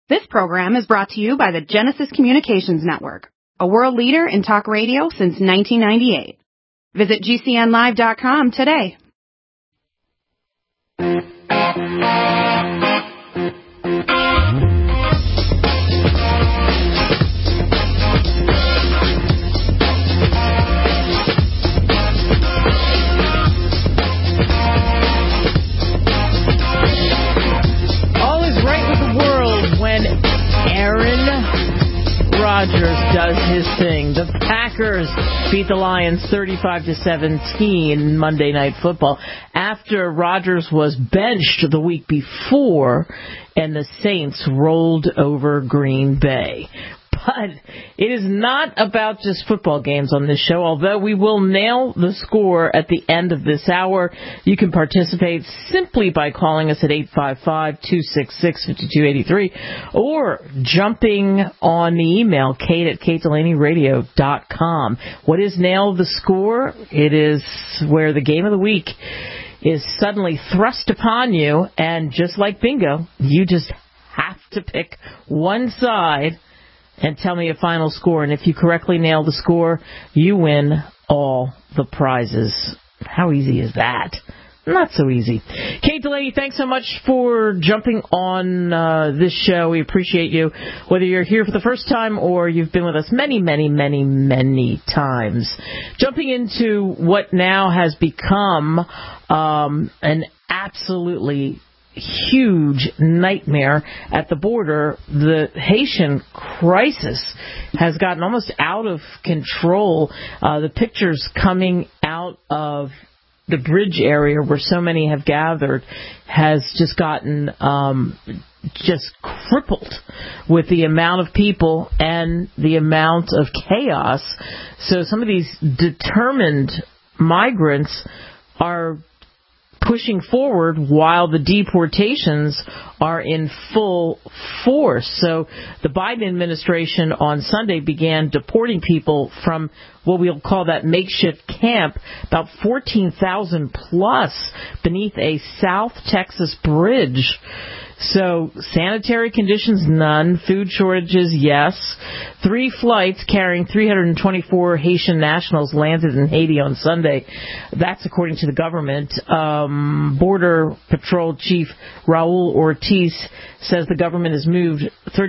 This program is brought to you by the Genesis Communications Network, a world leader in talk radio since 1998. Visit GCNlive.com today. Rodgers does his thing. The Packers beat the Lions 35-17 Monday Night Football after Rodgers was benched the week before and the Saints rolled over Green Bay. But it is not about just football games on this show, although we will nail the score at the end of this hour. You can participate simply by calling us at 855-266-5283 or jumping on the email, kate@katedelaneyradio.com. What is Nail the Score? It is where the game of the week is suddenly thrust upon you, and just like bingo, you just have to pick one side and tell me a final score. And if you correctly nail the score, you win all the prizes. How easy is that? Not so easy. Kate Delaney, thanks so much for jumping on this show. We appreciate you, whether you're here for the first time or you've been with us many, many, many, many times. Jumping into what now has become an absolutely huge nightmare at the border. The Haitian crisis has gotten almost out of control. The pictures coming out of the bridge area where so many have gathered has just gotten just crippled with the amount of people and the amount of chaos. So some of these determined migrants are pushing forward while the deportations are in full force. So the Biden administration on Sunday began deporting people from what we'll call that makeshift camp, about 14,000 plus beneath a South Texas bridge. So sanitary conditions, none. Food shortages, yes. 3 flights carrying 324 Haitian nationals landed in Haiti on Sunday. That's according to the government. Border Patrol Chief Raul Ortiz says the government has moved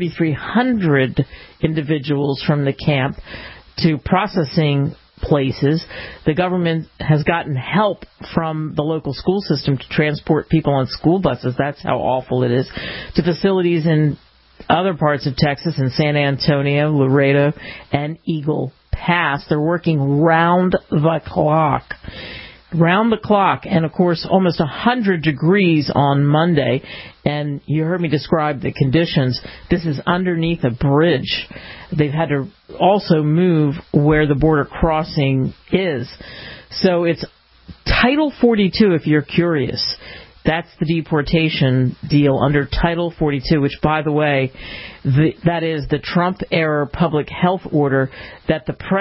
3,300 individuals from the camp to processing places. The government has gotten help from the local school system to transport people on school buses. That's how awful it is. To facilities in other parts of Texas, in San Antonio, Laredo, and Eagle Pass. They're working round the clock. Round the clock, and of course almost 100 degrees on Monday, and you heard me describe the conditions. This is underneath a bridge. They've had to also move where the border crossing is. So it's Title 42 if you're curious. That's the deportation deal under Title 42, which, by the way, that is the Trump-era public health order that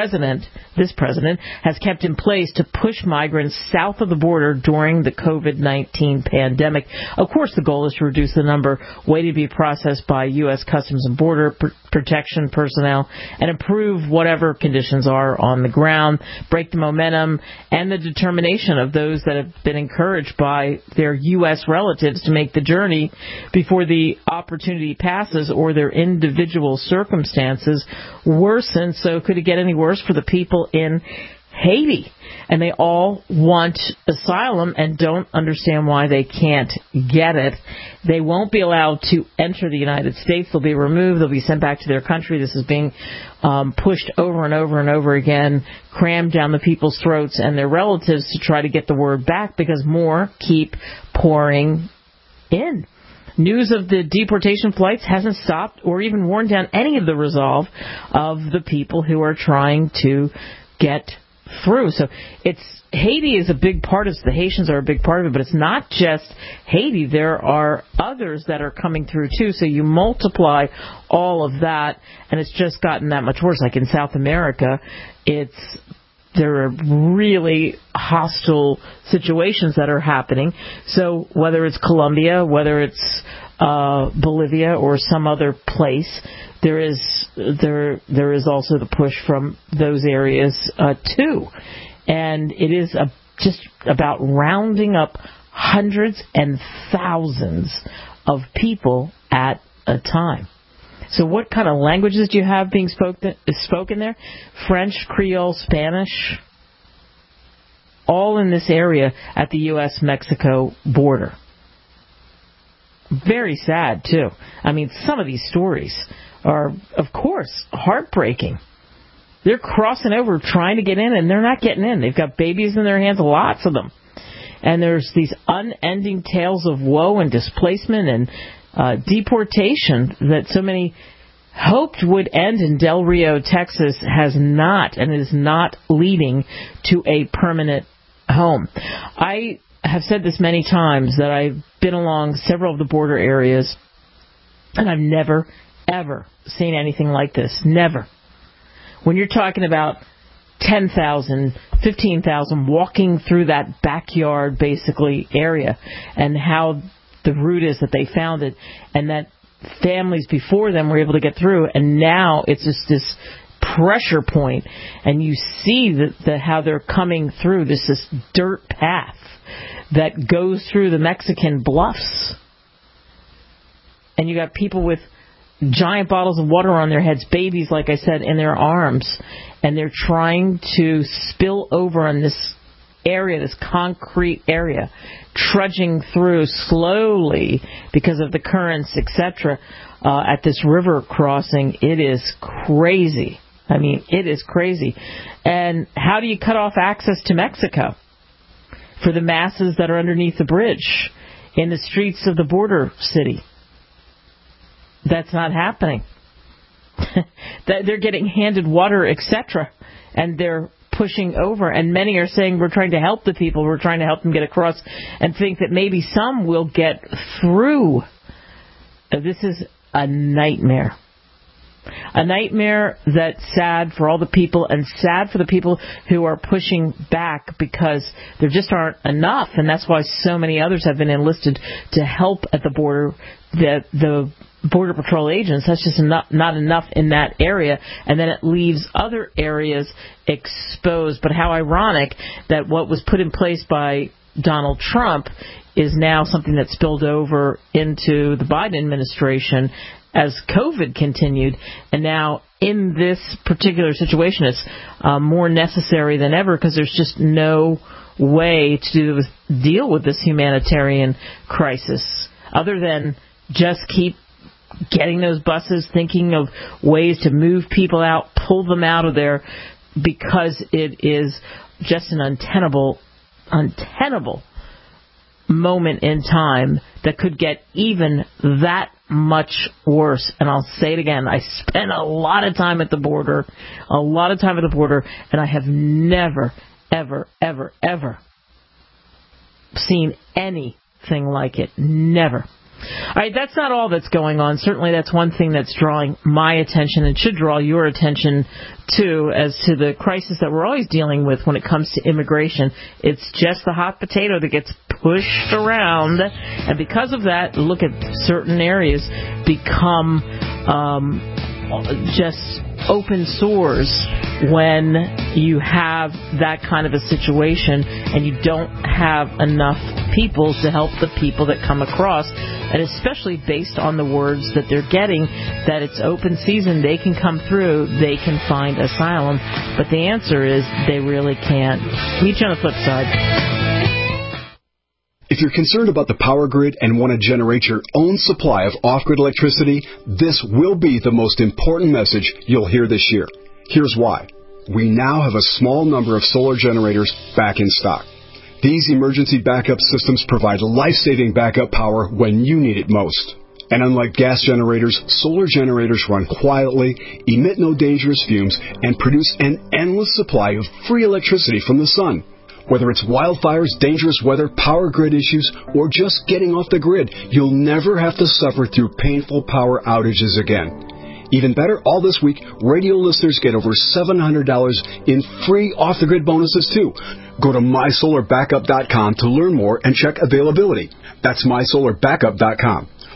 this president, has kept in place to push migrants south of the border during the COVID-19 pandemic. Of course, the goal is to reduce the number waiting to be processed by U.S. Customs and Border Protection personnel and improve whatever conditions are on the ground, break the momentum and the determination of those that have been encouraged by their U.S. relatives to make the journey before the opportunity passes or their individual circumstances worsen. So could it get any worse for the people in Haiti? And they all want asylum and don't understand why they can't get it. They won't be allowed to enter the United States. They'll be removed. They'll be sent back to their country. This is being pushed over and over and over again, crammed down the people's throats and their relatives to try to get the word back because more keep pouring in. News of the deportation flights hasn't stopped or even worn down any of the resolve of the people who are trying to get through. So Haiti is a big part of it. The Haitians are a big part of it, but it's not just Haiti. There are others that are coming through too. So you multiply all of that, and it's just gotten that much worse. Like in South America, there are really hostile situations that are happening. So whether it's Colombia, whether it's Bolivia or some other place. There is also the push from those areas too, and it is just about rounding up hundreds and thousands of people at a time. So what kind of languages do you have being spoken there? French, Creole, Spanish, all in this area at the U.S.-Mexico border. Very sad, too. I mean, some of these stories are, of course, heartbreaking. They're crossing over trying to get in, and they're not getting in. They've got babies in their hands, lots of them. And there's these unending tales of woe and displacement and deportation that so many hoped would end in Del Rio, Texas, has not, and is not leading to a permanent home. I have said this many times that I've been along several of the border areas, and I've never, ever seen anything like this. Never. When you're talking about 10,000, 15,000 walking through that backyard, basically, area, and how the route is that they found it, and that families before them were able to get through, and now it's just this pressure point, and you see how they're coming through this dirt path that goes through the Mexican bluffs. And you got people with giant bottles of water on their heads, babies, like I said, in their arms, and they're trying to spill over on this area, this concrete area, trudging through slowly because of the currents, etc., at this river crossing. It is crazy. I mean, it is crazy. And how do you cut off access to Mexico for the masses that are underneath the bridge in the streets of the border city? That's not happening. They're getting handed water, etc., and they're pushing over, and many are saying we're trying to help the people, we're trying to help them get across, and think that maybe some will get through. This is a nightmare. A nightmare that's sad for all the people, and sad for the people who are pushing back, because there just aren't enough, and that's why so many others have been enlisted to help at the border. The Border Patrol agents, that's just not enough in that area, and then it leaves other areas exposed. But how ironic that what was put in place by Donald Trump is now something that spilled over into the Biden administration as COVID continued, and now in this particular situation it's more necessary than ever, because there's just no way to deal with this humanitarian crisis other than just keep getting those buses, thinking of ways to move people out, pull them out of there, because it is just an untenable moment in time that could get even that much worse. And I'll say it again, I spent a lot of time at the border, and I have never, ever, ever, ever seen anything like it. Never. All right, that's not all that's going on. Certainly that's one thing that's drawing my attention and should draw your attention too, as to the crisis that we're always dealing with when it comes to immigration. It's just the hot potato that gets pushed around, and because of that, look at certain areas become just open sores when you have that kind of a situation and you don't have enough people to help the people that come across, and especially based on the words that they're getting, that it's open season, they can come through, they can find asylum, but the answer is they really can't. Meet you on the flip side. If you're concerned about the power grid and want to generate your own supply of off-grid electricity, this will be the most important message you'll hear this year. Here's why. We now have a small number of solar generators back in stock. These emergency backup systems provide life-saving backup power when you need it most. And unlike gas generators, solar generators run quietly, emit no dangerous fumes, and produce an endless supply of free electricity from the sun. Whether it's wildfires, dangerous weather, power grid issues, or just getting off the grid, you'll never have to suffer through painful power outages again. Even better, all this week, radio listeners get over $700 in free off-the-grid bonuses, too. Go to mysolarbackup.com to learn more and check availability. That's mysolarbackup.com.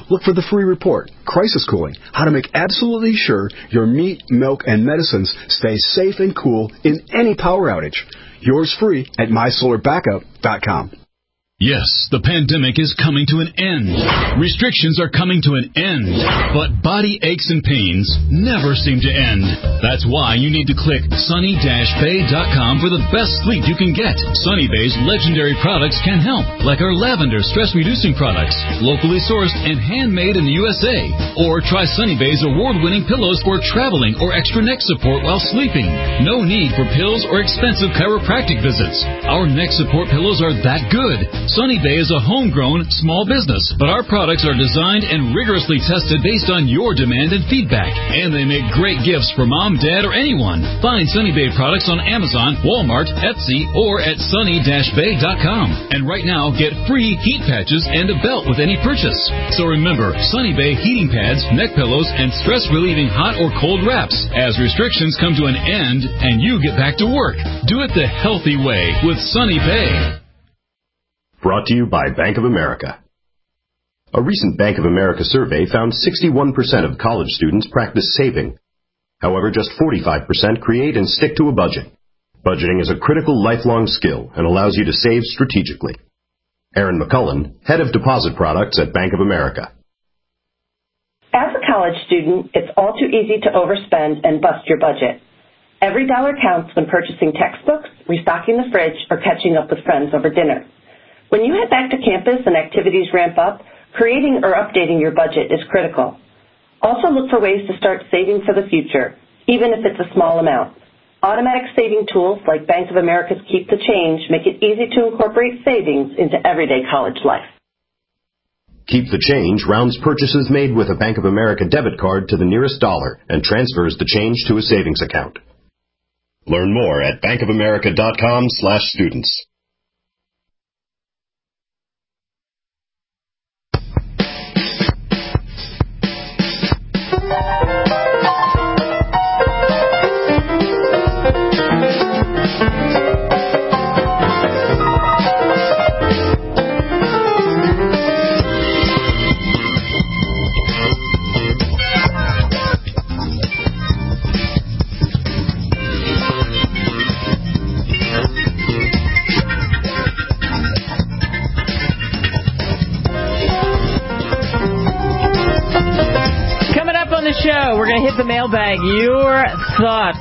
Look for the free report, Crisis Cooling, how to make absolutely sure your meat, milk, and medicines stay safe and cool in any power outage. Yours free at mysolarbackup.com. Yes, the pandemic is coming to an end. Restrictions are coming to an end. But body aches and pains never seem to end. That's why you need to click sunny-bay.com for the best sleep you can get. Sunny Bay's legendary products can help, like our lavender stress-reducing products, locally sourced and handmade in the USA. Or try Sunny Bay's award-winning pillows for traveling or extra neck support while sleeping. No need for pills or expensive chiropractic visits. Our neck support pillows are that good. Sunny Bay is a homegrown small business, but our products are designed and rigorously tested based on your demand and feedback. And they make great gifts for mom, dad, or anyone. Find Sunny Bay products on Amazon, Walmart, Etsy, or at sunny-bay.com. And right now, get free heat patches and a belt with any purchase. So remember, Sunny Bay heating pads, neck pillows, and stress-relieving hot or cold wraps as restrictions come to an end and you get back to work. Do it the healthy way with Sunny Bay. Brought to you by Bank of America. A recent Bank of America survey found 61% of college students practice saving. However, just 45% create and stick to a budget. Budgeting is a critical lifelong skill and allows you to save strategically. Aaron McCullen, Head of Deposit Products at Bank of America. As a college student, it's all too easy to overspend and bust your budget. Every dollar counts when purchasing textbooks, restocking the fridge, or catching up with friends over dinner. When you head back to campus and activities ramp up, creating or updating your budget is critical. Also look for ways to start saving for the future, even if it's a small amount. Automatic saving tools like Bank of America's Keep the Change make it easy to incorporate savings into everyday college life. Keep the Change rounds purchases made with a Bank of America debit card to the nearest dollar and transfers the change to a savings account. Learn more at bankofamerica.com/students. Show. We're going to hit the mailbag. Your thoughts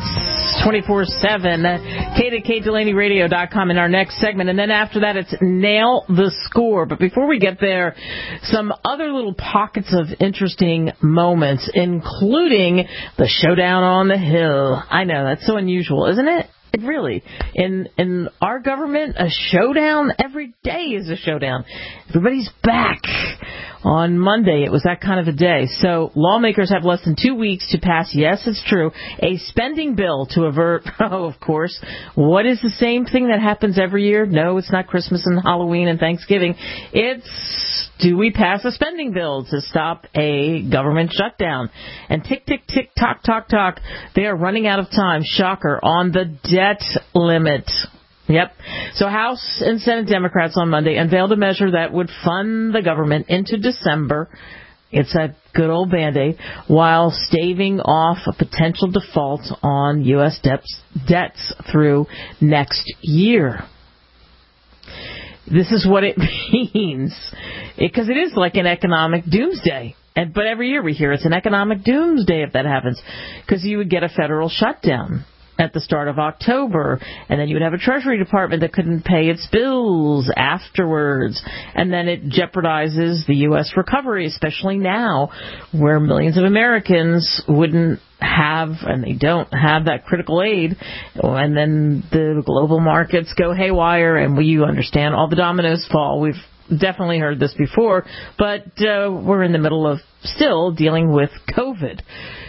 24/7. Kate at KateDelaneyRadio.com in our next segment. And then after that, it's Nail the Score. But before we get there, some other little pockets of interesting moments, including the showdown on the Hill. I know, that's so unusual, isn't it? It really. In our government, a showdown, every day is a showdown. Everybody's back. On Monday, it was that kind of a day. So lawmakers have less than 2 weeks to pass, yes, it's true, a spending bill to avert, of course, what is the same thing that happens every year? No, it's not Christmas and Halloween and Thanksgiving. It's, do we pass a spending bill to stop a government shutdown? And tick, tick, tick, tock, tock, tock, they are running out of time, shocker, on the debt limit. Yep. So House and Senate Democrats on Monday unveiled a measure that would fund the government into December. It's a good old Band-Aid, while staving off a potential default on U.S. debts through next year. This is what it means, because it is like an economic doomsday. But every year we hear it's an economic doomsday if that happens, because you would get a federal shutdown at the start of October, and then you would have a Treasury Department that couldn't pay its bills afterwards, and then it jeopardizes the U.S. recovery, especially now, where millions of Americans wouldn't have, and they don't have, that critical aid, and then the global markets go haywire, and you understand, all the dominoes fall. We've definitely heard this before, but we're in the middle of still dealing with COVID.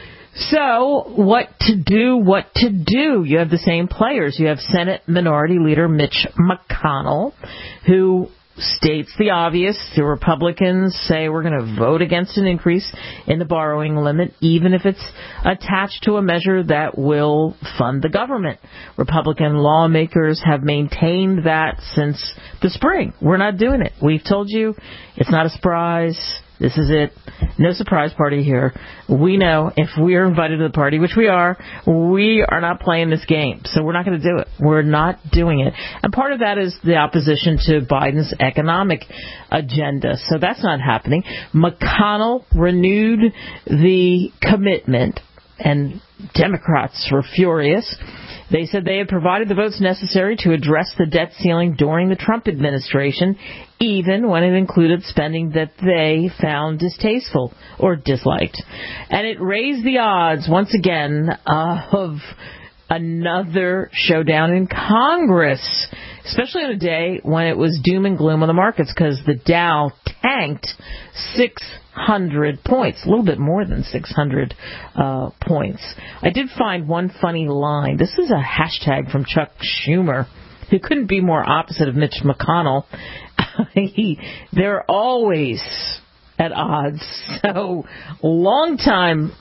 So, what to do? You have the same players. You have Senate Minority Leader Mitch McConnell, who states the obvious. The Republicans say we're going to vote against an increase in the borrowing limit, even if it's attached to a measure that will fund the government. Republican lawmakers have maintained that since the spring. We're not doing it. We've told you it's not a surprise. This is it. No surprise party here. We know if we are invited to the party, which we are not playing this game. So we're not going to do it. We're not doing it. And part of that is the opposition to Biden's economic agenda. So that's not happening. McConnell renewed the commitment, and Democrats were furious. They said they had provided the votes necessary to address the debt ceiling during the Trump administration, even when it included spending that they found distasteful or disliked. And it raised the odds, once again, of another showdown in Congress, especially on a day when it was doom and gloom on the markets because the Dow tanked 600 points, a little bit more than 600 points. I did find one funny line. This is a hashtag from Chuck Schumer, who couldn't be more opposite of Mitch McConnell. They're always at odds. So longtime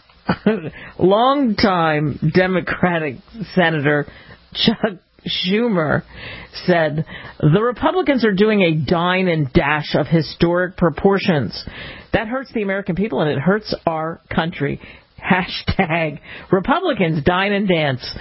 Democratic Senator Chuck Schumer said, the Republicans are doing a dine and dash of historic proportions. That hurts the American people and it hurts our country. Hashtag Republicans dine and dance.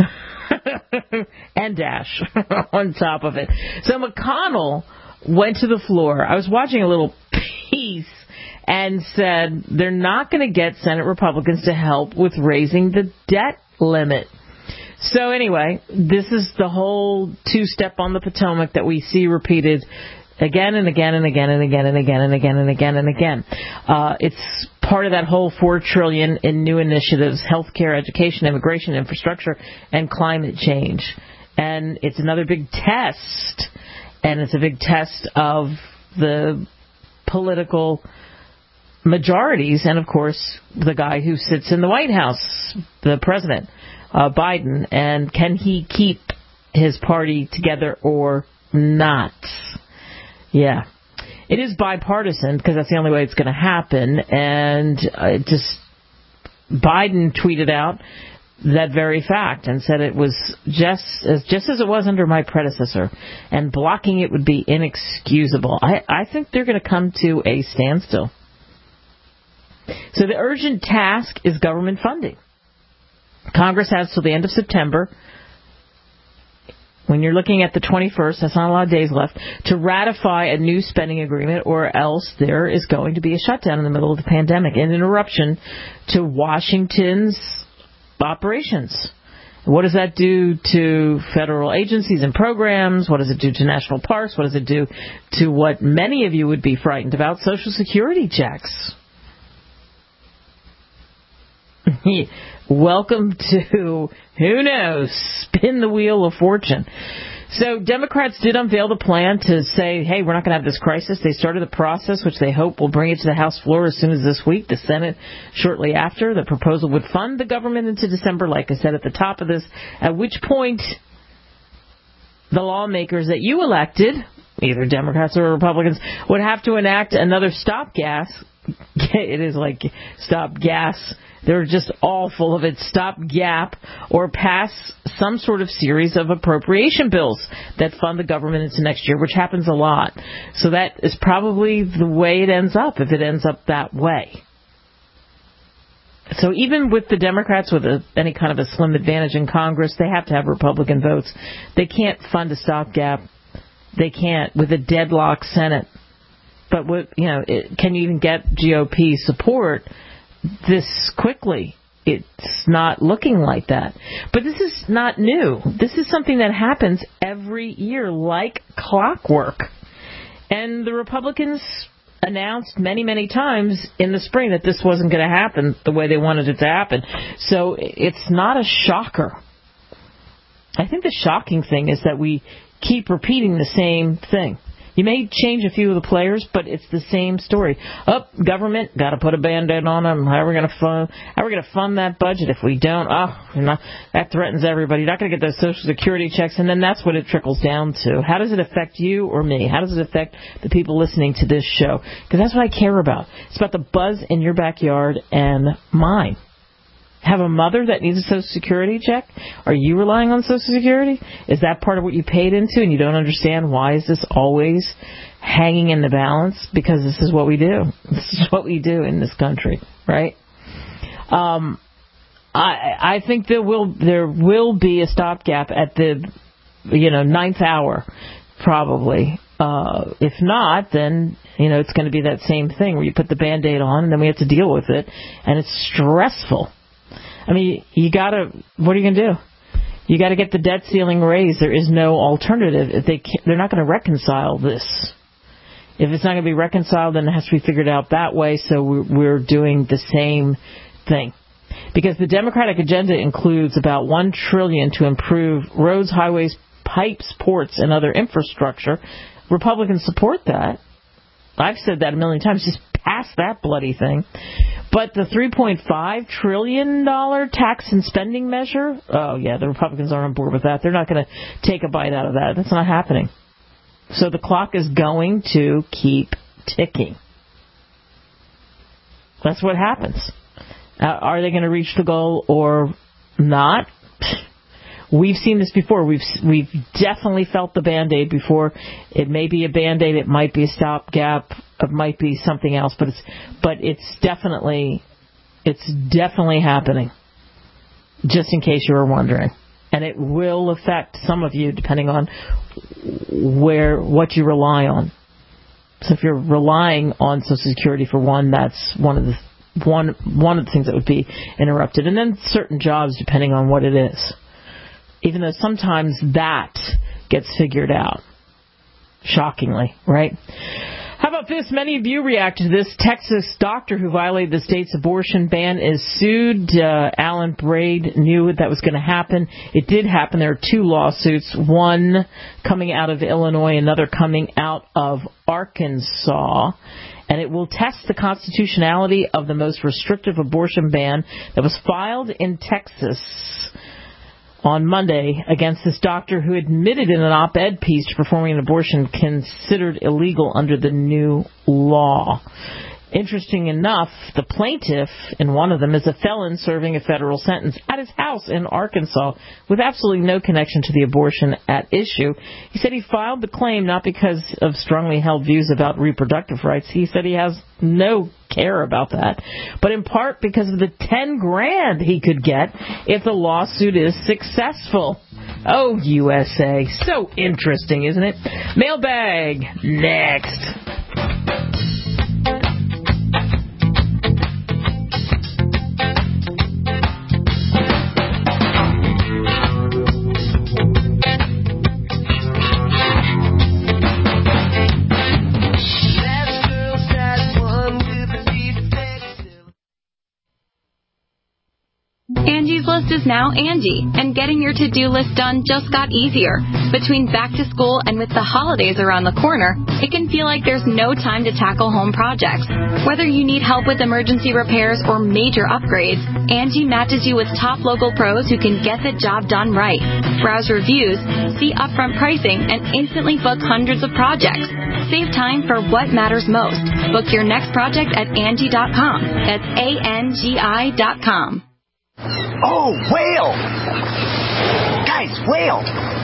And dash on top of it. So McConnell went to the floor. I was watching a little piece and said they're not going to get Senate Republicans to help with raising the debt limit. So anyway, this is the whole two-step on the Potomac that we see repeated again and again and again and again and again and again and again and again. It's part of that whole $4 trillion in new initiatives, healthcare, education, immigration, infrastructure, and climate change. And it's another big test, and it's a big test of the political majorities, and of course the guy who sits in the White House, the president, Biden, and can he keep his party together or not? Yeah. It is bipartisan because that's the only way it's going to happen, and Biden tweeted out that very fact and said it was just as it was under my predecessor, and blocking it would be inexcusable. I think they're going to come to a standstill. So the urgent task is government funding. Congress has till the end of September, when you're looking at the 21st, that's not a lot of days left, to ratify a new spending agreement, or else there is going to be a shutdown in the middle of the pandemic, an interruption to Washington's operations. What does that do to federal agencies and programs? What does it do to national parks? What does it do to what many of you would be frightened about, Social Security checks? Welcome to, who knows, spin the wheel of fortune. So Democrats did unveil the plan to say, hey, we're not going to have this crisis. They started the process, which they hope will bring it to the House floor as soon as this week. The Senate shortly after. The proposal would fund the government into December, like I said at the top of this, at which point the lawmakers that you elected, either Democrats or Republicans, would have to enact another stop gas. It is like stop gas. They're just all full of it. Stop gap, or pass some sort of series of appropriation bills that fund the government into next year, which happens a lot. So that is probably the way it ends up, if it ends up that way. So even with the Democrats with any kind of a slim advantage in Congress, they have to have Republican votes. They can't fund a stopgap. They can't with a deadlock Senate. But can you even get GOP support this quickly? It's not looking like that. But this is not new. This is something that happens every year like clockwork. And the Republicans announced many, many times in the spring that this wasn't going to happen the way they wanted it to happen. So it's not a shocker. I think the shocking thing is that we keep repeating the same thing. You may change a few of the players, but it's the same story. Government, got to put a Band-Aid on them. How are we going to fund that budget if we don't? That threatens everybody. You're not going to get those Social Security checks, and then that's what it trickles down to. How does it affect you or me? How does it affect the people listening to this show? Because that's what I care about. It's about the buzz in your backyard and mine. Have a mother that needs a Social Security check? Are you relying on Social Security? Is that part of what you paid into and you don't understand why is this always hanging in the balance because this is what we do. This is what we do in this country, right? I think there will be a stopgap at the ninth hour, probably. If not, then it's going to be that same thing where you put the Band-Aid on and then we have to deal with it, and it's stressful. I mean, what are you going to do? You got to get the debt ceiling raised. There is no alternative. They're not going to reconcile this. If it's not going to be reconciled, then it has to be figured out that way. So we're doing the same thing. Because the Democratic agenda includes about $1 trillion to improve roads, highways, pipes, ports, and other infrastructure. Republicans support that. I've said that a million times. Just pass that bloody thing. But the $3.5 trillion tax and spending measure, oh, yeah, the Republicans aren't on board with that. They're not going to take a bite out of that. That's not happening. So the clock is going to keep ticking. That's what happens. Are they going to reach the goal or not? We've seen this before. We've definitely felt the Band-Aid before. It may be a Band-Aid. It might be a stopgap. It might be something else. But it's definitely happening. Just in case you were wondering. And it will affect some of you depending on what you rely on. So if you're relying on Social Security for one, that's one of the things that would be interrupted. And then certain jobs depending on what it is. Even though sometimes that gets figured out. Shockingly, right? How about this? Many of you reacted to this. Texas doctor who violated the state's abortion ban is sued. Alan Braid knew that was going to happen. It did happen. There are two lawsuits, one coming out of Illinois, another coming out of Arkansas. And it will test the constitutionality of the most restrictive abortion ban that was filed in Texas on Monday against this doctor who admitted in an op-ed piece to performing an abortion considered illegal under the new law. Interesting enough, the plaintiff in one of them is a felon serving a federal sentence at his house in Arkansas with absolutely no connection to the abortion at issue. He said he filed the claim not because of strongly held views about reproductive rights. He said he has no care about that, but in part because of the $10,000 he could get if the lawsuit is successful. Oh, USA. So interesting, isn't it? Mailbag next. Angie's List is now Angie, and getting your to-do list done just got easier. Between back to school and with the holidays around the corner, it can feel like there's no time to tackle home projects. Whether you need help with emergency repairs or major upgrades, Angie matches you with top local pros who can get the job done right. Browse reviews, see upfront pricing, and instantly book hundreds of projects. Save time for what matters most. Book your next project at Angie.com. That's ANGI.com. Oh, whale! Guys, whale!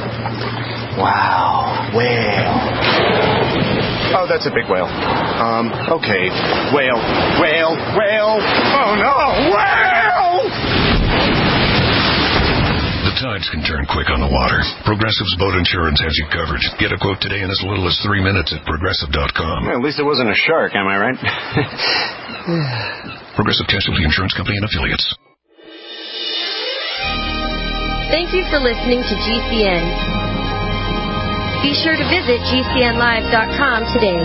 Wow, whale. Oh, that's a big whale. Okay. Whale. Oh, no, whale! The tides can turn quick on the water. Progressive's boat insurance has you covered. Get a quote today in as little as 3 minutes at Progressive.com. Well, at least it wasn't a shark, am I right? Progressive Casualty Insurance Company and Affiliates. Thank you for listening to GCN. Be sure to visit GCNlive.com today.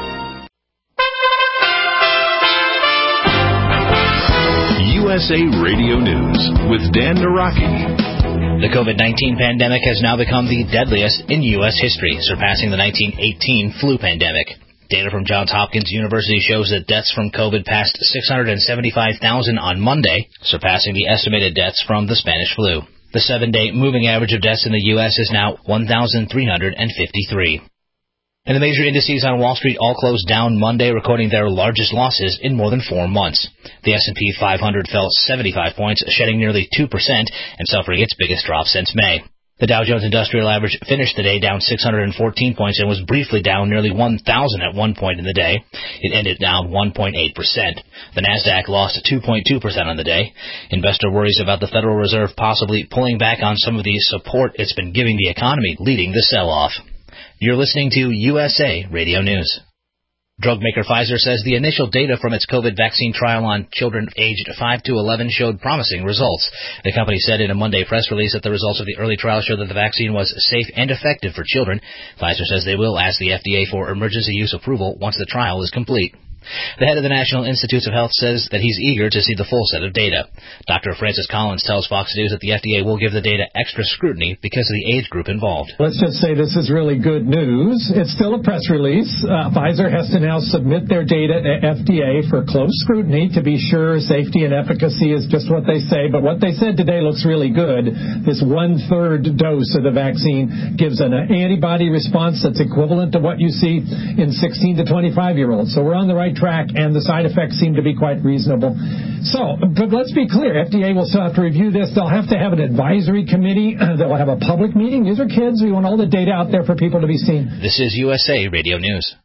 USA Radio News with Dan Naraki. The COVID-19 pandemic has now become the deadliest in U.S. history, surpassing the 1918 flu pandemic. Data from Johns Hopkins University shows that deaths from COVID passed 675,000 on Monday, surpassing the estimated deaths from the Spanish flu. The 7-day moving average of deaths in the U.S. is now 1,353. And the major indices on Wall Street all closed down Monday, recording their largest losses in more than 4 months. The S&P 500 fell 75 points, shedding nearly 2% and suffering its biggest drop since May. The Dow Jones Industrial Average finished the day down 614 points and was briefly down nearly 1,000 at one point in the day. It ended down 1.8%. The Nasdaq lost 2.2% on the day. Investor worries about the Federal Reserve possibly pulling back on some of the support it's been giving the economy, leading the sell-off. You're listening to USA Radio News. Drug maker Pfizer says the initial data from its COVID vaccine trial on children aged 5 to 11 showed promising results. The company said in a Monday press release that the results of the early trial showed that the vaccine was safe and effective for children. Pfizer says they will ask the FDA for emergency use approval once the trial is complete. The head of the National Institutes of Health says that he's eager to see the full set of data. Dr. Francis Collins tells Fox News that the FDA will give the data extra scrutiny because of the age group involved. Let's just say this is really good news. It's still a press release. Pfizer has to now submit their data to FDA for close scrutiny to be sure safety and efficacy is just what they say. But what they said today looks really good. This 1/3 dose of the vaccine gives an antibody response that's equivalent to what you see in 16 to 25-year-olds. So we're on the right track, and the side effects seem to be quite reasonable. So, but let's be clear, FDA will still have to review this. They'll have to have an advisory committee. They'll have a public meeting. These are kids. We want all the data out there for people to be seen. This is USA Radio News.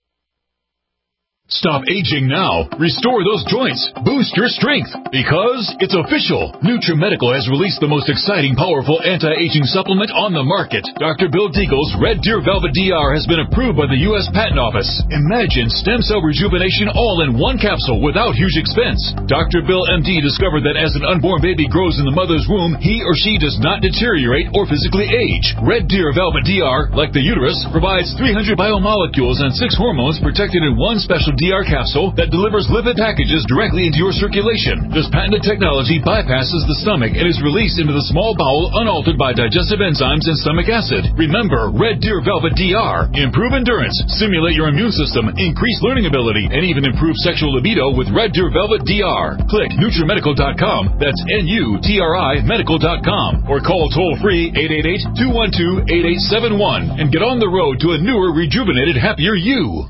Stop aging now. Restore those joints. Boost your strength. Because it's official. NutriMedical has released the most exciting, powerful anti-aging supplement on the market. Dr. Bill Deagle's Red Deer Velvet DR has been approved by the U.S. Patent Office. Imagine stem cell rejuvenation all in one capsule without huge expense. Dr. Bill MD discovered that as an unborn baby grows in the mother's womb, he or she does not deteriorate or physically age. Red Deer Velvet DR, like the uterus, provides 300 biomolecules and 6 hormones protected in one special DR capsule that delivers lipid packages directly into your circulation. This patented technology bypasses the stomach and is released into the small bowel unaltered by digestive enzymes and stomach acid. Remember, Red Deer Velvet DR. Improve endurance, stimulate your immune system, increase learning ability, and even improve sexual libido with Red Deer Velvet DR. Click NutriMedical.com. That's NUTRI Medical.com. Or call toll-free 888-212-8871 and get on the road to a newer, rejuvenated, happier you.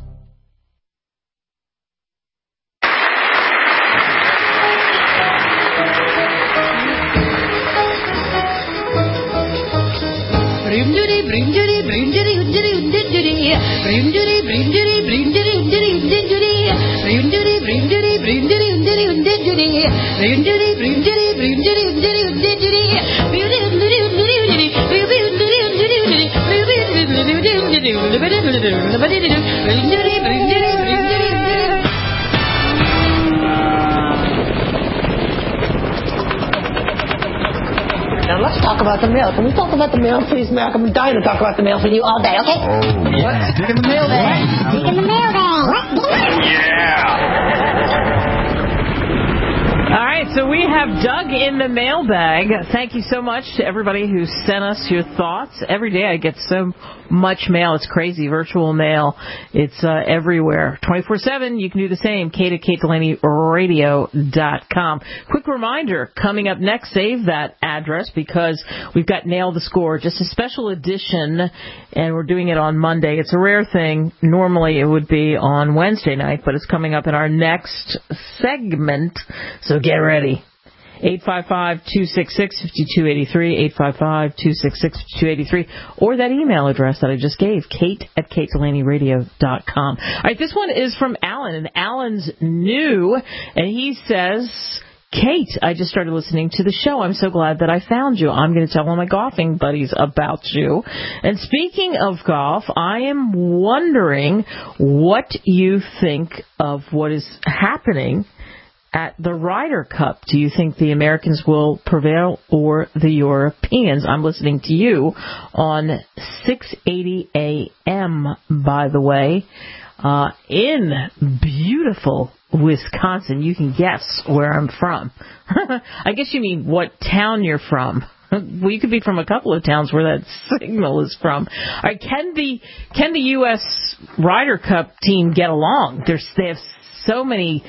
Now let's talk about the mail. Can we talk about the mail, please, Mac? I'm dying to talk about the mail for you all day, okay? Oh, yeah. Dig in the mailbag. Dig in the mailbag. Yeah. All right, so we have Doug in the mailbag. Thank you so much to everybody who sent us your thoughts. Every day I get so much mail. It's crazy. Virtual mail. It's everywhere. 24/7. You can do the same. KateDelaneyRadio.com. Quick reminder, coming up next, save that address because we've got Nail the Score, just a special edition, and we're doing it on Monday. It's a rare thing. Normally it would be on Wednesday night, but it's coming up in our next segment, so get ready. 855-266-5283, 855-266-5283, or that email address that I just gave, Kate@KateDelaneyRadio.com. All right, this one is from Alan, and Alan's new, and he says, Kate, I just started listening to the show. I'm so glad that I found you. I'm going to tell all my golfing buddies about you. And speaking of golf, I am wondering what you think of what is happening at the Ryder Cup. Do you think the Americans will prevail or the Europeans? I'm listening to you on 680 AM, by the way, in beautiful Wisconsin. You can guess where I'm from. I guess you mean what town you're from. Well, you could be from a couple of towns where that signal is from. All right, can the U.S. Ryder Cup team get along? They have so many.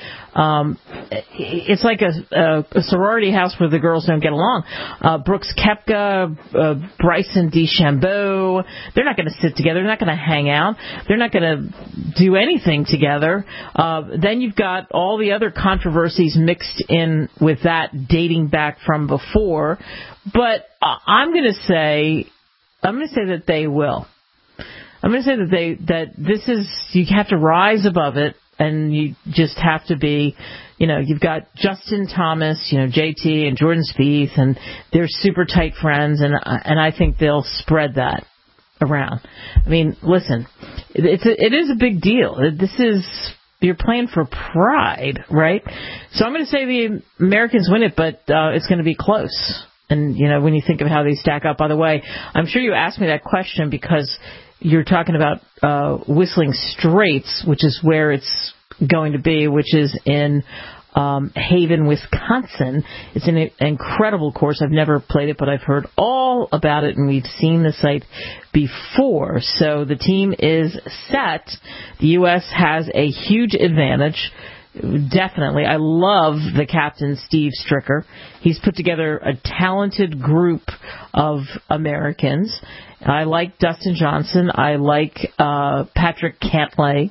It's like a sorority house where the girls don't get along. Brooks Koepka, Bryson DeChambeau, they're not going to sit together. They're not going to hang out. They're not going to do anything together. Then you've got all the other controversies mixed in with that, dating back from before. But I'm going to say that they will. I'm going to say that this is, you have to rise above it, and you just have to be, you've got Justin Thomas, JT and Jordan Spieth, and they're super tight friends, and I think they'll spread that around. I mean, listen, it is a big deal. You're playing for pride, right? So I'm going to say the Americans win it, but it's going to be close. And, when you think of how they stack up, by the way, I'm sure you asked me that question because you're talking about Whistling Straits, which is where it's going to be, which is in Haven, Wisconsin. It's an incredible course. I've never played it, but I've heard all about it, and we've seen the site before. So the team is set. The U.S. has a huge advantage. Definitely. I love the captain, Steve Stricker. He's put together a talented group of Americans. I like Dustin Johnson. I like Patrick Cantlay.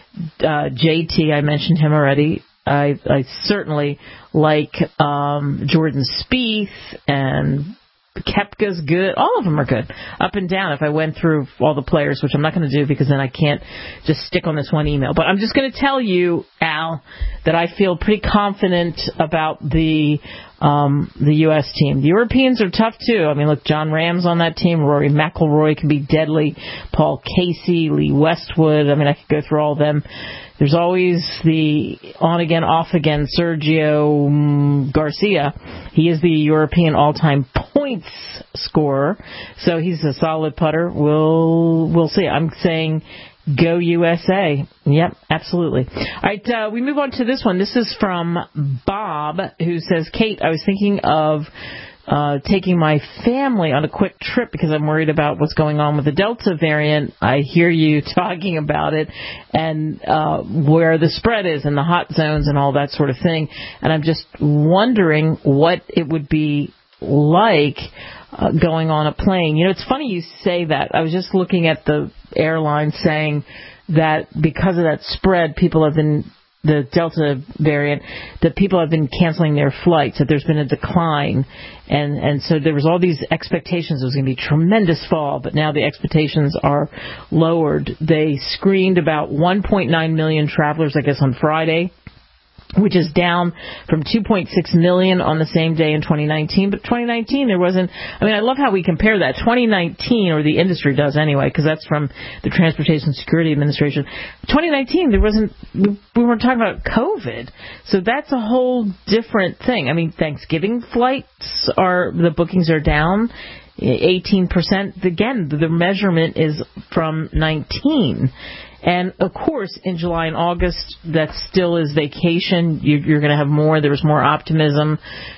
JT, I mentioned him already. I certainly like Jordan Spieth, and Koepka's good. All of them are good, up and down. If I went through all the players, which I'm not going to do because then I can't just stick on this one email. But I'm just going to tell you, Al, that I feel pretty confident about the U.S. team. The Europeans are tough too. I mean, look, John Rahm's on that team. Rory McIlroy can be deadly. Paul Casey, Lee Westwood. I mean, I could go through all of them. There's always the on-again, off-again Sergio Garcia. He is the European all-time points scorer, so he's a solid putter. We'll see. I'm saying go USA. Yep, absolutely. All right, we move on to this one. This is from Bob, who says, Kate, I was thinking of taking my family on a quick trip because I'm worried about what's going on with the Delta variant. I hear you talking about it and where the spread is and the hot zones and all that sort of thing. And I'm just wondering what it would be like going on a plane. It's funny you say that. I was just looking at the airline saying that because of that spread, the Delta variant, that people have been canceling their flights, that there's been a decline. And so there was all these expectations it was going to be a tremendous fall, but now the expectations are lowered. They screened about 1.9 million travelers, I guess, on Friday, which is down from 2.6 million on the same day in 2019. But 2019, there wasn't, I love how we compare that. 2019, or the industry does anyway, because that's from the Transportation Security Administration. 2019, we weren't talking about COVID. So that's a whole different thing. Thanksgiving flights the bookings are down 18%. Again, the measurement is from 19. And, of course, in July and August, that still is vacation. You're going to have more. There's more optimism.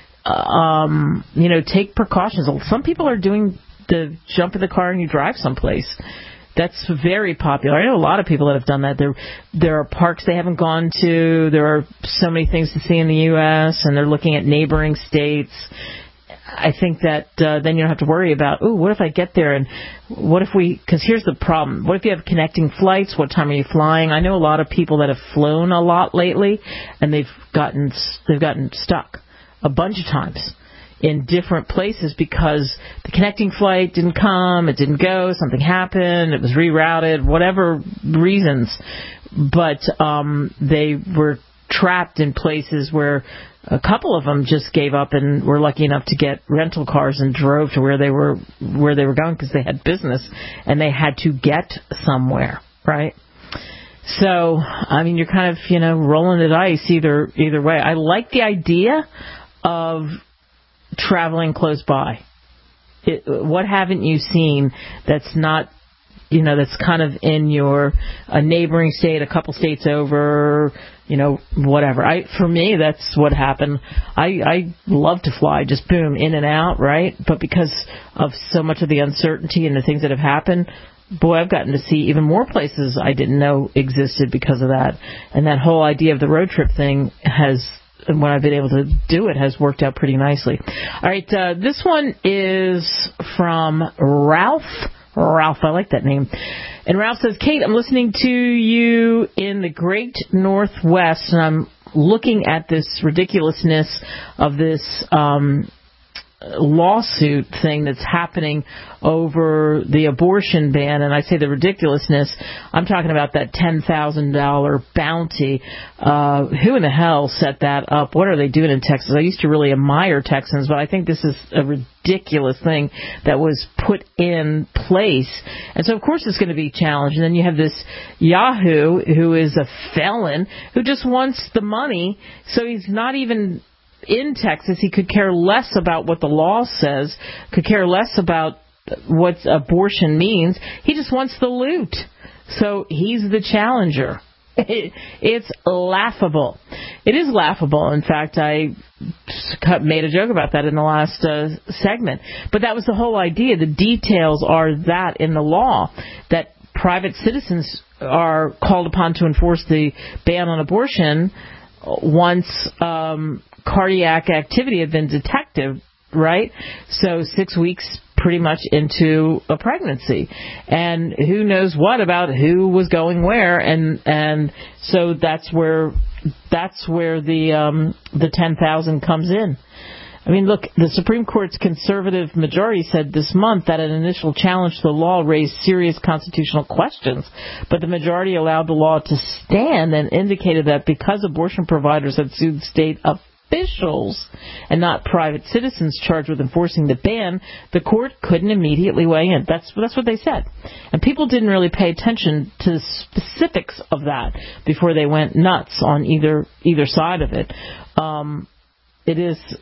Take precautions. Some people are doing the jump in the car and you drive someplace. That's very popular. I know a lot of people that have done that. There are parks they haven't gone to. There are so many things to see in the U.S., and they're looking at neighboring states. I think that then you don't have to worry about, what if I get there and what if because here's the problem. What if you have connecting flights? What time are you flying? I know a lot of people that have flown a lot lately, and they've gotten stuck a bunch of times in different places because the connecting flight didn't come, it didn't go, something happened, it was rerouted, whatever reasons. But they were trapped in places where a couple of them just gave up and were lucky enough to get rental cars and drove to where they were going because they had business and they had to get somewhere, right? So, you're kind of, rolling the dice either way. I like the idea of traveling close by. What haven't you seen that's not, that's kind of in a neighboring state, a couple states over, whatever. For me, that's what happened. I love to fly, just boom, in and out, right? But because of so much of the uncertainty and the things that have happened, boy, I've gotten to see even more places I didn't know existed because of that. And that whole idea of the road trip thing when I've been able to do it, has worked out pretty nicely. All right, this one is from Ralph. Ralph, I like that name. And Ralph says, Kate, I'm listening to you in the Great Northwest, and I'm looking at this ridiculousness of this lawsuit thing that's happening over the abortion ban. And I say the ridiculousness, I'm talking about that $10,000 bounty. Who in the hell set that up? What are they doing in Texas? I used to really admire Texans, but I think this is a ridiculous thing that was put in place. And so, of course, it's going to be challenged. And then you have this Yahoo who is a felon who just wants the money, so he's not even in Texas. He could care less about what the law says, could care less about what abortion means. He just wants the loot. So he's the challenger. It's laughable. It is laughable. In fact, I made a joke about that in the last segment. But that was the whole idea. The details are that in the law, that private citizens are called upon to enforce the ban on abortion once cardiac activity had been detected, right? So 6 weeks pretty much into a pregnancy. And who knows what about who was going where, and so that's where the 10,000 comes in. I mean, look, the Supreme Court's conservative majority said this month that an initial challenge to the law raised serious constitutional questions, but the majority allowed the law to stand and indicated that because abortion providers had sued state officials and not private citizens charged with enforcing the ban, the court couldn't immediately weigh in. That's what they said. And people didn't really pay attention to the specifics of that before they went nuts on either side of it. It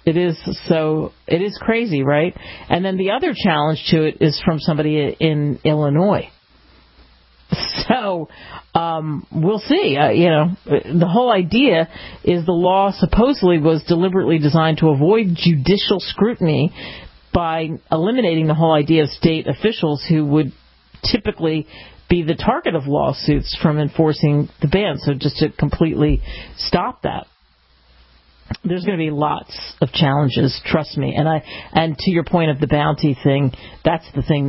is crazy, right? And then the other challenge to it is from somebody in Illinois. So we'll see. The whole idea is the law supposedly was deliberately designed to avoid judicial scrutiny by eliminating the whole idea of state officials who would typically be the target of lawsuits from enforcing the ban. So just to completely stop that. There's going to be lots of challenges, trust me. And to your point of the bounty thing, that's the thing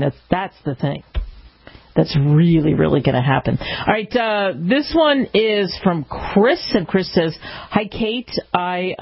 that's really, really going to happen. All right, this one is from Chris, and Chris says, "Hi, Kate. I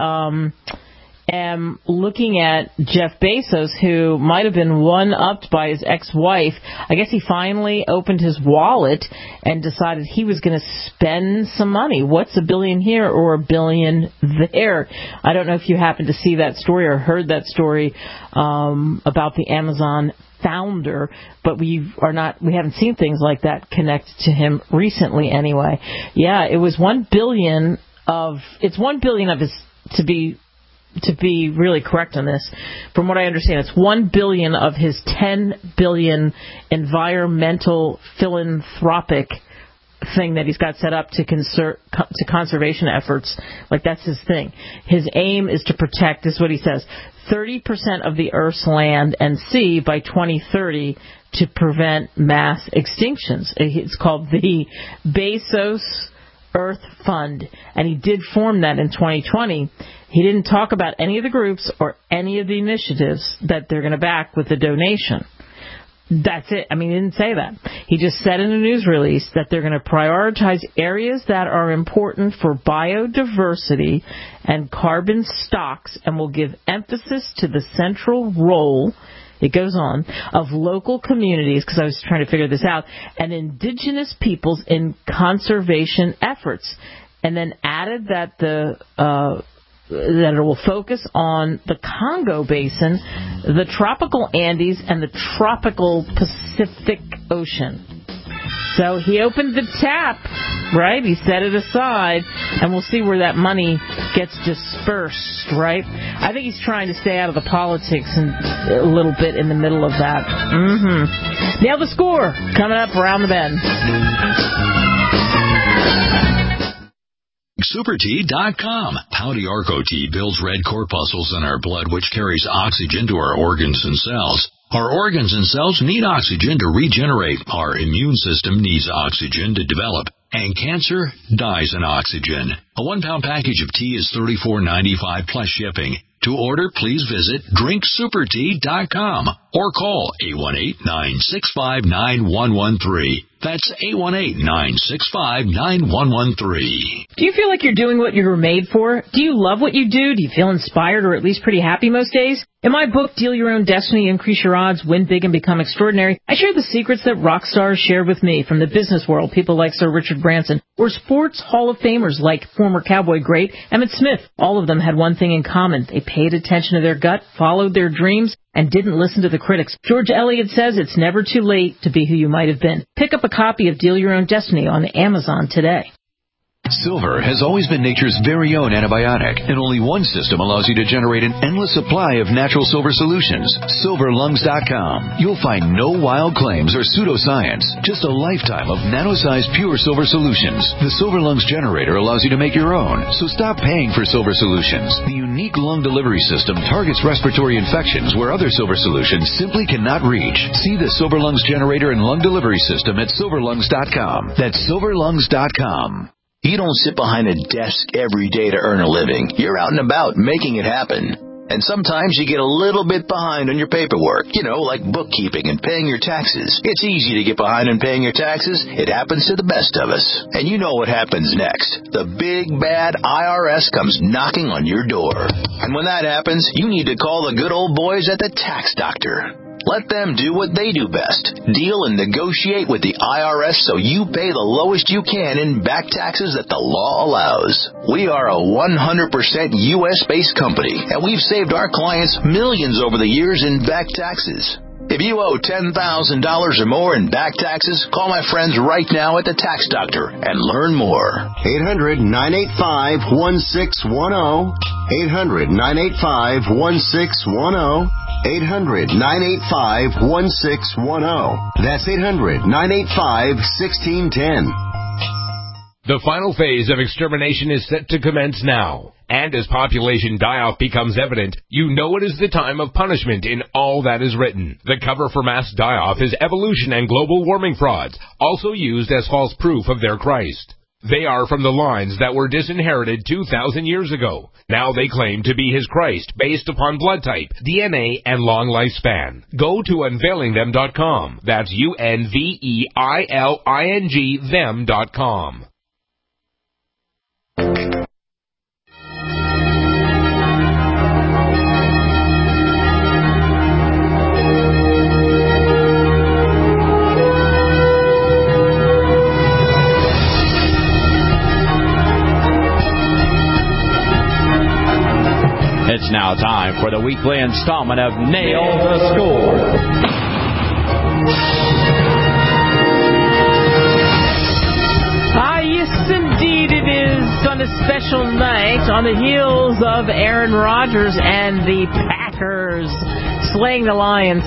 am looking at Jeff Bezos, who might have been one-upped by his ex-wife. I guess he finally opened his wallet and decided he was going to spend some money. What's $1 billion here or $1 billion there?" I don't know if you happened to see that story or heard that story about the Amazon founder, but we haven't seen things like that connect to him recently anyway. Yeah, it was $1 billion of his, to be really correct on this, from what I understand, it's $1 billion of his $10 billion environmental philanthropic thing that he's got set up to conservation efforts. Like, that's his thing. His aim is to protect, this is what he says, 30% of the Earth's land and sea by 2030 to prevent mass extinctions. It's called the Bezos Earth Fund, and he did form that in 2020. He didn't talk about any of the groups or any of the initiatives that they're going to back with the donation. That's it. I mean, he didn't say that. He just said in a news release that they're going to prioritize areas that are important for biodiversity and carbon stocks and will give emphasis to the central role, it goes on, of local communities, because I was trying to figure this out, and indigenous peoples in conservation efforts. And then added that that it will focus on the Congo Basin, the tropical Andes, and the tropical Pacific Ocean. So he opened the tap, right? He set it aside, and we'll see where that money gets dispersed, right? I think he's trying to stay out of the politics and a little bit in the middle of that. Nail the score coming up around the bend. SuperT.com. Pouty Arco Tea builds red corpuscles in our blood, which carries oxygen to our organs and cells. Our organs and cells need oxygen to regenerate. Our immune system needs oxygen to develop. And cancer dies in oxygen. A 1-pound package of tea is $34.95 plus shipping. To order, please visit drinksupertea.com or call 818-965-9113. That's 818-965-9113. Do you feel like you're doing what you were made for? Do you love what you do? Do you feel inspired or at least pretty happy most days? In my book, Deal Your Own Destiny, Increase Your Odds, Win Big and Become Extraordinary, I share the secrets that rock stars shared with me from the business world, people like Sir Richard Branson, or sports Hall of Famers like former Cowboy great Emmitt Smith. All of them had one thing in common. They paid attention to their gut, followed their dreams, and didn't listen to the critics. George Eliot says it's never too late to be who you might have been. Pick up a copy of Deal Your Own Destiny on Amazon today. Silver has always been nature's very own antibiotic, and only one system allows you to generate an endless supply of natural silver solutions. SilverLungs.com. You'll find no wild claims or pseudoscience, just a lifetime of nano-sized pure silver solutions. The Silver Lungs generator allows you to make your own, so stop paying for silver solutions. The unique lung delivery system targets respiratory infections where other silver solutions simply cannot reach. See the Silver Lungs generator and lung delivery system at SilverLungs.com. That's SilverLungs.com. You don't sit behind a desk every day to earn a living. You're out and about making it happen. And sometimes you get a little bit behind on your paperwork, like bookkeeping and paying your taxes. It's easy to get behind on paying your taxes. It happens to the best of us. And you know what happens next. The big, bad IRS comes knocking on your door. And when that happens, you need to call the good old boys at the Tax Doctor. Let them do what they do best. Deal and negotiate with the IRS so you pay the lowest you can in back taxes that the law allows. We are a 100% U.S.-based company, and we've saved our clients millions over the years in back taxes. If you owe $10,000 or more in back taxes, call my friends right now at the Tax Doctor and learn more. 800-985-1610. 800-985-1610. 800-985-1610. That's 800-985-1610. The final phase of extermination is set to commence now. And as population die-off becomes evident, you know it is the time of punishment in all that is written. The cover for mass die-off is evolution and global warming frauds, also used as false proof of their Christ. They are from the lines that were disinherited 2,000 years ago. Now they claim to be his Christ based upon blood type, DNA, and long lifespan. Go to unveilingthem.com. That's UNVEILING them.com. It's now time for the weekly installment of Nail the Score. Yes, indeed it is on a special night on the heels of Aaron Rodgers and the Packers slaying the Lions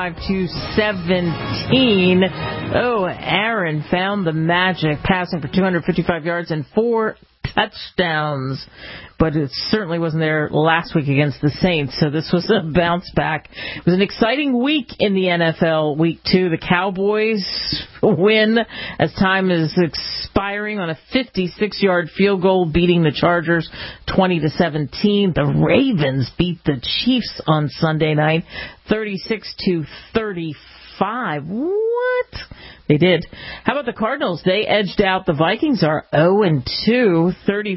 35-17. Oh, Aaron found the magic, passing for 255 yards and 4 touchdowns. But it certainly wasn't there last week against the Saints, so this was a bounce back. It was an exciting week in the NFL, week 2. The Cowboys win as time is expiring on a 56-yard field goal, beating the Chargers 20-17. The Ravens beat the Chiefs on Sunday night, 36-35. What? They did. How about the Cardinals? They edged out. The Vikings are 0-2,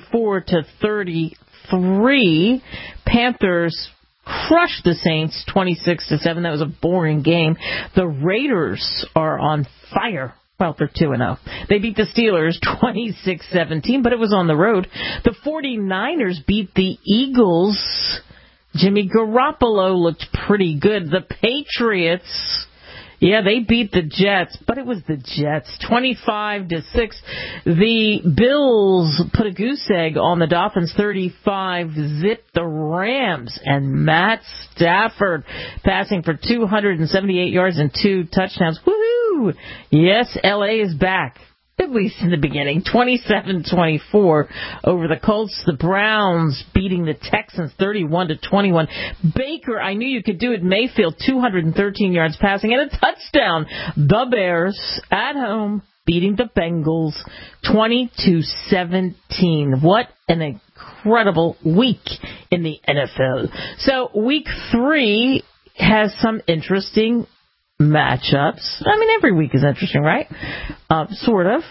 34-33. Panthers crushed the Saints 26-7. That was a boring game. The Raiders are on fire. Well, they're 2-0. They beat the Steelers 26-17, but it was on the road. The 49ers beat the Eagles. Jimmy Garoppolo looked pretty good. The Patriots, yeah, they beat the Jets, but it was the Jets, 25-6. The Bills put a goose egg on the Dolphins, 35-zip the Rams. And Matt Stafford passing for 278 yards and 2 touchdowns. Woohoo! Yes, L.A. is back. at least in the beginning. 27-24 over the Colts. The Browns beating the Texans 31-21. Baker, I knew you could do it. Mayfield, 213 yards passing and a touchdown. The Bears at home beating the Bengals 20-17. What an incredible week in the NFL. So week 3 has some interesting matchups. I mean, every week is interesting, right? Sort of.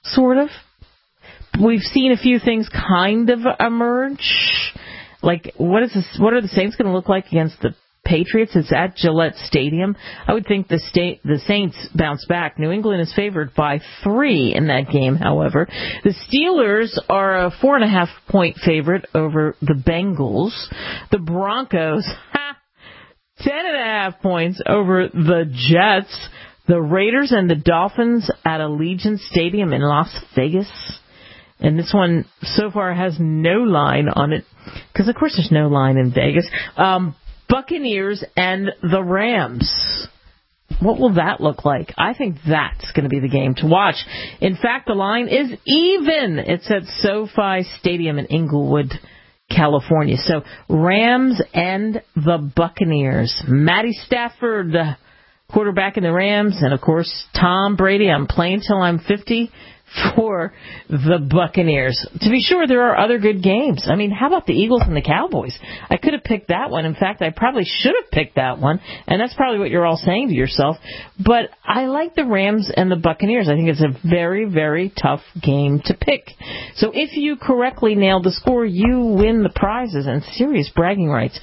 We've seen a few things kind of emerge. Like, what are the Saints going to look like against the Patriots? It's at Gillette Stadium. I would think the Saints bounce back. New England is favored by 3 in that game, however. The Steelers are a 4.5-point favorite over the Bengals. The Broncos, 10.5 points over the Jets. The Raiders and the Dolphins at Allegiant Stadium in Las Vegas. And this one so far has no line on it, because of course there's no line in Vegas. Buccaneers and the Rams. What will that look like? I think that's going to be the game to watch. In fact, the line is even. It's at SoFi Stadium in Inglewood, California. So Rams and the Buccaneers. Matty Stafford, the quarterback in the Rams, and of course Tom Brady. I'm playing till I'm 50 for the Buccaneers. To be sure, there are other good games. I mean, how about the Eagles and the Cowboys? I could have picked that one. In fact, I probably should have picked that one, and that's probably what you're all saying to yourself. But I like the Rams and the Buccaneers. I think it's a very, very tough game to pick. So if you correctly nail the score, you win the prizes and serious bragging rights.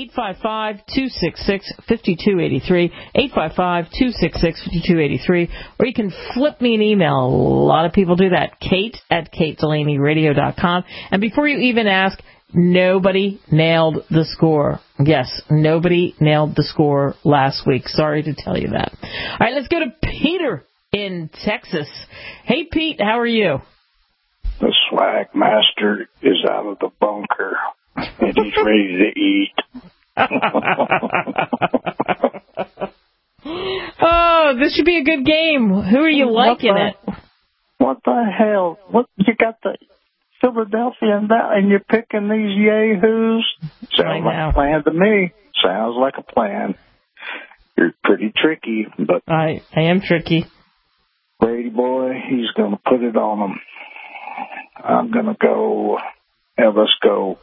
855-266-5283, 855-266-5283, or you can flip me an email. A lot of people do that. Kate@KateDelaneyRadio.com. And before you even ask, nobody nailed the score. Yes, nobody nailed the score last week. Sorry to tell you that. All right, let's go to Peter in Texas. Hey, Pete, how are you? The swag master is out of the bunker, and he's ready to eat. Oh, this should be a good game. Who are you liking it? What the hell? What, you got the Philadelphia and you're picking these yahoos? Sounds like a plan to me. Sounds like a plan. You're pretty tricky, but I am tricky. Brady boy, he's going to put it on them. I'm going to go. Let's go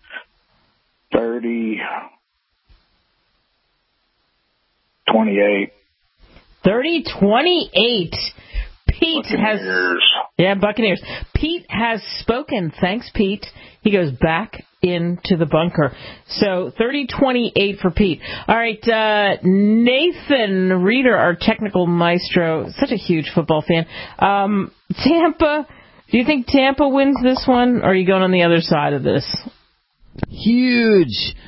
30-28. 30-28. Pete Buccaneers. Buccaneers. Pete has spoken. Thanks, Pete. He goes back into the bunker. So 30-28 for Pete. All right, Nathan Reeder, our technical maestro, such a huge football fan. Tampa, do you think Tampa wins this one, or are you going on the other side of this? Huge.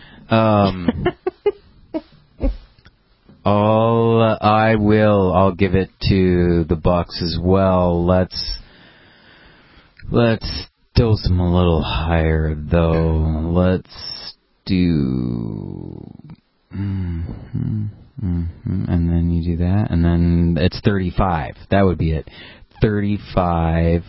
I'll give it to the Bucs as well. Let's dose them a little higher, though. Let's do... and then you do that, and then it's 35. That would be it. 35-24.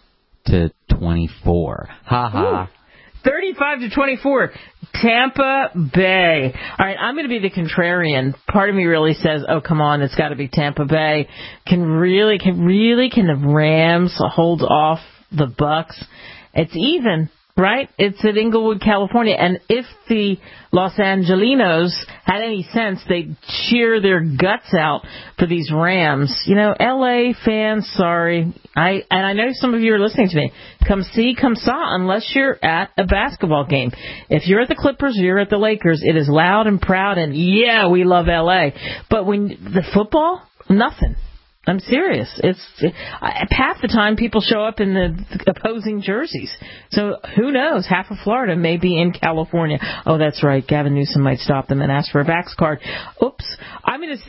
Ha-ha. 35-24, Tampa Bay. All right, I'm going to be the contrarian. Part of me really says, "Oh, come on, it's got to be Tampa Bay." Can the Rams hold off the Bucs? It's even, right? It's at Inglewood, California, and if the Los Angelinos had any sense, they'd cheer their guts out for these Rams. You know, L.A. fans, sorry. I know some of you are listening to me. Come see, come saw, unless you're at a basketball game. If you're at the Clippers or you're at the Lakers, it is loud and proud, and yeah, we love L.A. But when the football, nothing. I'm serious. Half the time people show up in the opposing jerseys. So who knows? Half of Florida may be in California. Oh, that's right. Gavin Newsom might stop them and ask for a Vax card. Oops. I'm going to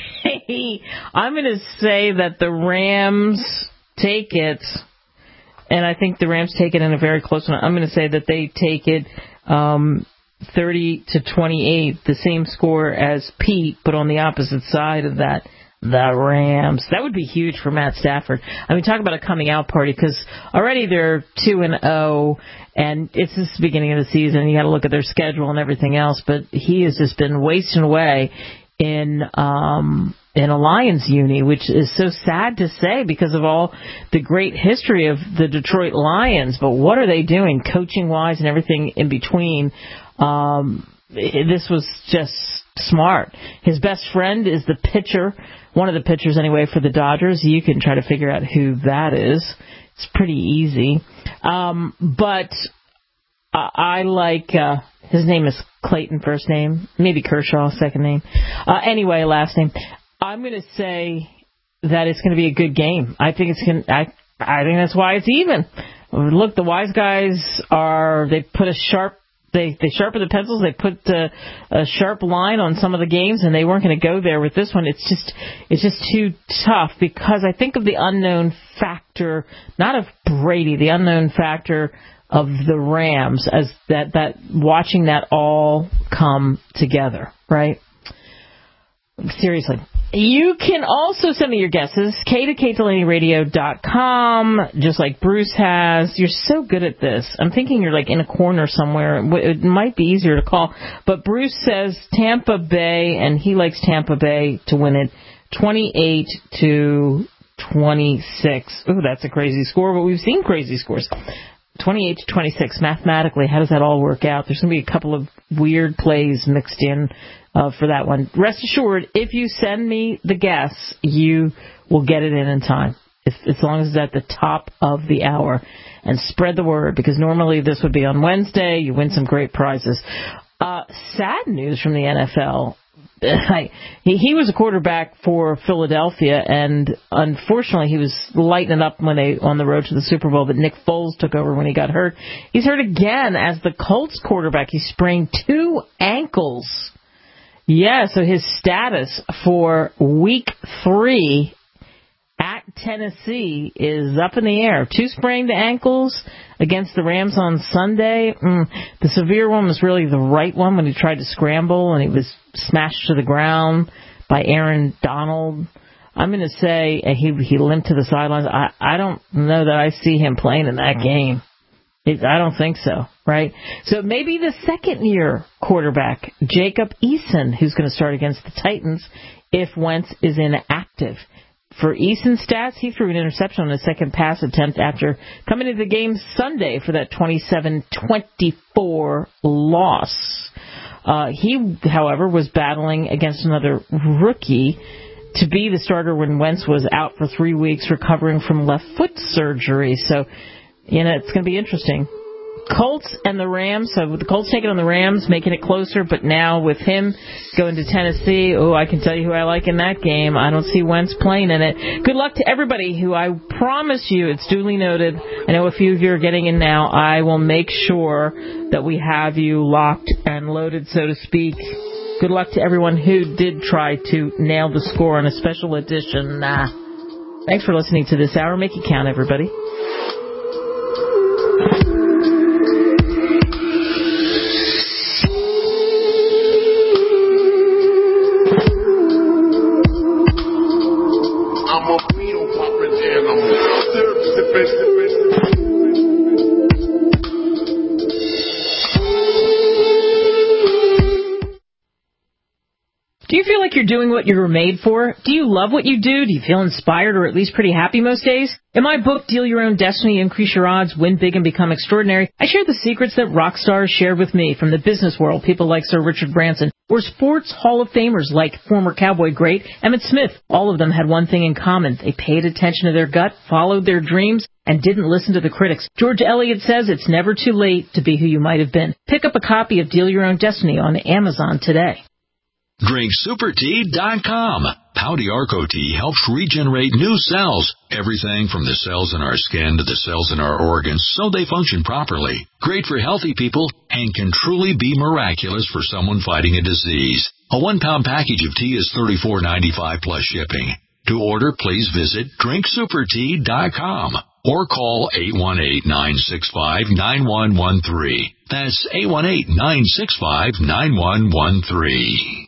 say that the Rams take it, and I think the Rams take it in a very close one. I'm going to say that they take it 30-28, the same score as Pete, but on the opposite side of that. the Rams. That would be huge for Matt Stafford. I mean, talk about a coming out party, because already they're 2-0, and it's just the beginning of the season. You got to look at their schedule and everything else, but he has just been wasting away in a Lions uni, which is so sad to say because of all the great history of the Detroit Lions. But what are they doing coaching-wise and everything in between? This was just smart. His best friend is the pitcher, one of the pitchers anyway, for the Dodgers. You can try to figure out who that is. It's pretty easy. But I like, his name is Clayton, first name, maybe Kershaw, second name. Anyway, last name. I'm going to say that it's going to be a good game. I think I think that's why it's even. Look, the wise guys they put a sharp, they sharpen the pencils. They put a sharp line on some of the games, and they weren't going to go there with this one. It's just too tough, because I think of the unknown factor, not of Brady, the unknown factor of the Rams, as that watching that all come together, right? Seriously. You can also send me your guesses, k2kdelaneyradio.com, just like Bruce has. You're so good at this. I'm thinking you're like in a corner somewhere. It might be easier to call. But Bruce says Tampa Bay, and he likes Tampa Bay to win it 28-26. Ooh, that's a crazy score, but we've seen crazy scores. 28-26. Mathematically, how does that all work out? There's going to be a couple of weird plays mixed in for that one. Rest assured, if you send me the guess, you will get it in time, as long as it's at the top of the hour. And spread the word, because normally this would be on Wednesday. You win some great prizes. Sad news from the NFL. He was a quarterback for Philadelphia, and unfortunately he was lighting it up when on the road to the Super Bowl, but Nick Foles took over when he got hurt. He's hurt again as the Colts quarterback. He sprained 2 ankles. Yeah, so his status for week 3 at Tennessee is up in the air. 2 sprained ankles against the Rams on Sunday. The severe one was really the right one when he tried to scramble and he was smashed to the ground by Aaron Donald. I'm going to say he limped to the sidelines. I don't know that I see him playing in that game. I don't think so, right? So maybe the second-year quarterback, Jacob Eason, who's going to start against the Titans if Wentz is inactive. For Eason's stats, he threw an interception on his second pass attempt after coming into the game Sunday for that 27-24 loss. He, however, was battling against another rookie to be the starter when Wentz was out for 3 weeks recovering from left foot surgery. So, it's going to be interesting. Colts and the Rams, so with the Colts taking on the Rams, making it closer, but now with him going to Tennessee, I can tell you who I like in that game. I don't see Wentz playing in it. Good luck to everybody who I promise you, it's duly noted. I know a few of you are getting in now. I will make sure that we have you locked and loaded, so to speak. Good luck to everyone who did try to nail the score on a special edition. Thanks for listening to this hour. Make it count, everybody. Do you feel like you're doing what you were made for? Do you love what you do? Do you feel inspired or at least pretty happy most days? In my book, Deal Your Own Destiny, Increase Your Odds, Win Big and Become Extraordinary, I share the secrets that rock stars shared with me from the business world, people like Sir Richard Branson, or sports Hall of Famers like former Cowboy great Emmitt Smith. All of them had one thing in common. They paid attention to their gut, followed their dreams, and didn't listen to the critics. George Eliot says it's never too late to be who you might have been. Pick up a copy of Deal Your Own Destiny on Amazon today. DrinkSuperTea.com. Pau d'Arco tea helps regenerate new cells. Everything from the cells in our skin to the cells in our organs so they function properly. Great for healthy people and can truly be miraculous for someone fighting a disease. A 1-pound package of tea is $34.95 plus shipping. To order, please visit DrinkSuperTea.com or call 818-965-9113. That's 818-965-9113.